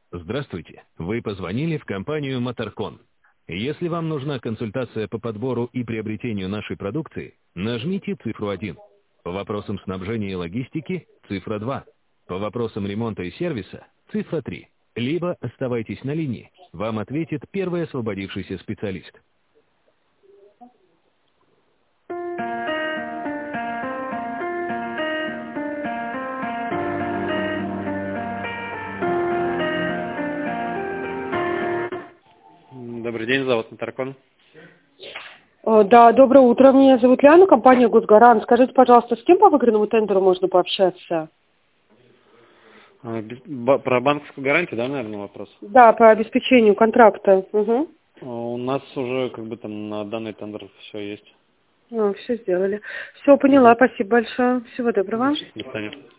Здравствуйте. Вы позвонили в компанию Моторкон. Если вам нужна консультация по подбору и приобретению нашей продукции, нажмите цифру 1. По вопросам снабжения и логистики – цифра 2. По вопросам ремонта и сервиса – цифра 3. Либо оставайтесь на линии. Вам ответит первый освободившийся специалист. Добрый день, зовут Моторкон. Да, доброе утро. Меня зовут Ляна, компания «Госгарант». Скажите, пожалуйста, с кем по выигранному тендеру можно пообщаться? Про банковскую гарантию, да, наверное, вопрос? Да, по обеспечению контракта. Угу. У нас уже там на данный тендер все есть. Все сделали. Все, поняла. Спасибо большое. Всего доброго. До свидания.